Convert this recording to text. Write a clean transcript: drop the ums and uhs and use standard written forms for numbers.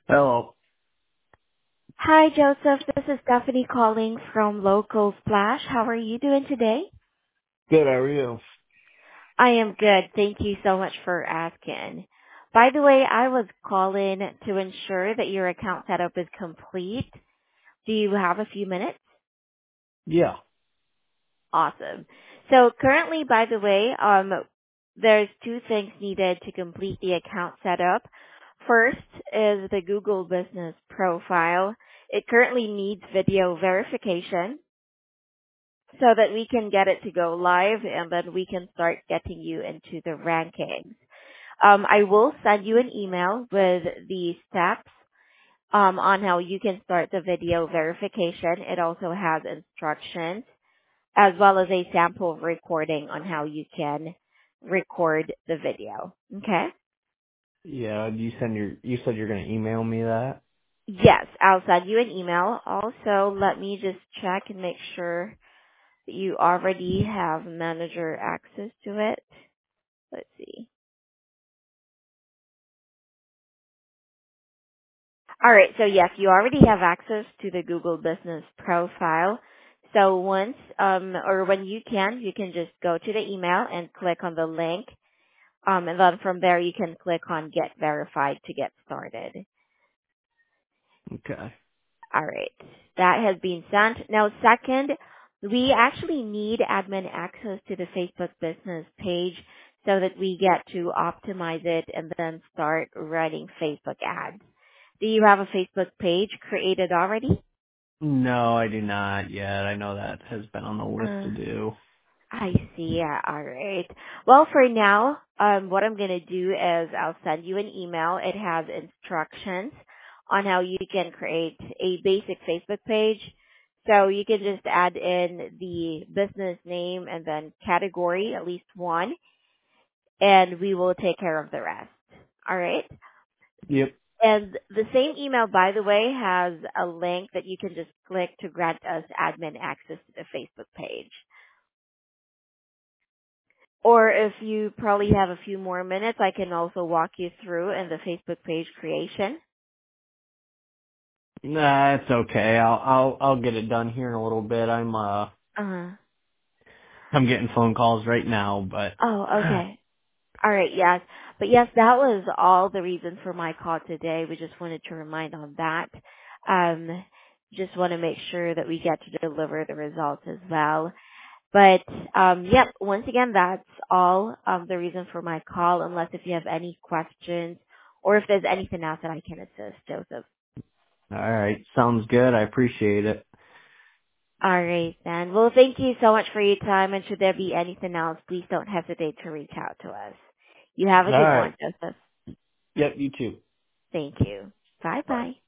Hello. Hi, Joseph. This is Stephanie calling from Local Splash. How are you doing today? Good, how are you? I am good. Thank you so much for asking. By the way, I was calling to ensure that your account setup is complete. Do you have a few minutes? Yeah. Awesome. So currently, by the way, there's two things needed to complete the account setup. First is the Google Business Profile. It currently needs video verification, so that we can get it to go live and then we can start getting you into the rankings. I will send you an email with the steps on how you can start the video verification. It also has instructions as well as a sample recording on how you can record the video. Okay? Yeah, you said you're gonna email me that? Yes, I'll send you an email. Also, let me just check and make sure that you already have manager access to it. Let's see. All right. So yes, you already have access to the Google Business Profile. So once, or when you can just go to the email and click on the link. And then from there, you can click on Get Verified to get started. Okay. All right. That has been sent. Now, second, we actually need admin access to the Facebook business page so that we get to optimize it and then start running Facebook ads. Do you have a Facebook page created already? No, I do not yet. I know that has been on the list Uh, to do. I see. Yeah, all right. Well, for now, what I'm going to do is I'll send you an email. It has instructions on how you can create a basic Facebook page. So you can just add in the business name and then category, at least one, and we will take care of the rest. All right. Yep. And the same email, by the way, has a link that you can just click to grant us admin access to the Facebook page. Or if you probably have a few more minutes, I can also walk you through in the Facebook page creation. Nah, it's okay. I'll get it done here in a little bit. Uh, I'm getting phone calls right now, but oh, okay. All right, yes. But yes, that was all the reason for my call today. We just wanted to remind on that. Um, just want to make sure that we get to deliver the results as well. But yep, once again, that's all the reason for my call, unless if you have any questions or if there's anything else that I can assist, Joseph. all right, sounds good. I appreciate it. All right, then. Well, thank you so much for your time, and should there be anything else, please don't hesitate to reach out to us. You have a All good right. one, Joseph. Yep, you too. Thank you. Bye. Bye-bye.